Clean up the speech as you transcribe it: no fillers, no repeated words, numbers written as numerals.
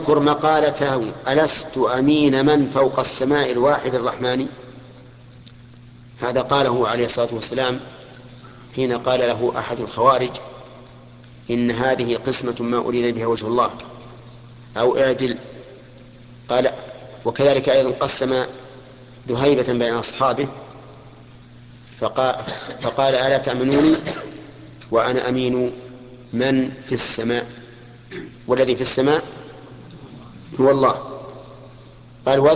واذكر مقالته ألست أمين من فوق السماء الواحد الرحمن. هذا قاله عليه الصلاة والسلام حين قال له أحد الخوارج إن هذه قسمة ما أريد بها وجه الله أو اعدل. قال وكذلك أيضا قسم ذهيبة بين أصحابه فقال ألا تأمنوني وأنا أمين من في السماء والذي في السماء هو الله. قال